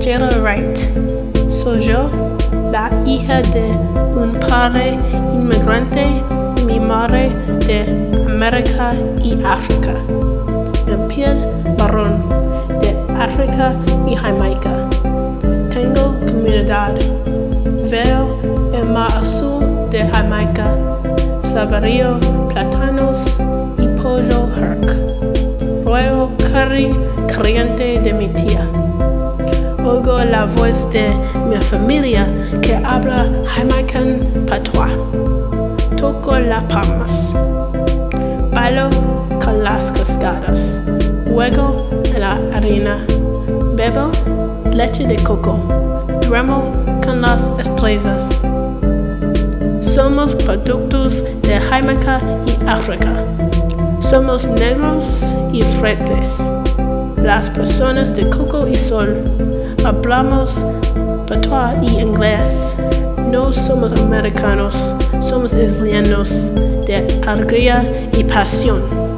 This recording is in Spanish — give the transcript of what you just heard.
Sheila Wright. Soy yo, la hija de un padre inmigrante y mi madre de América y África. En piel marrón de África y Jamaica. Tengo comunidad. Veo el mar azul de Jamaica, saborío plátanos y pollo herc. Ruego curry caliente de mi tía. Oigo la voz de mi familia que habla Jamaican patois. Toco las palmas. Bailo con las cascadas. Juego en la arena. Bebo leche de coco. Duermo con las estrellas. Somos productos de Jamaica y África. Somos negros y fuertes. Las personas de Coco y Sol hablamos patois y inglés. No somos americanos, somos isleños de alegría y pasión.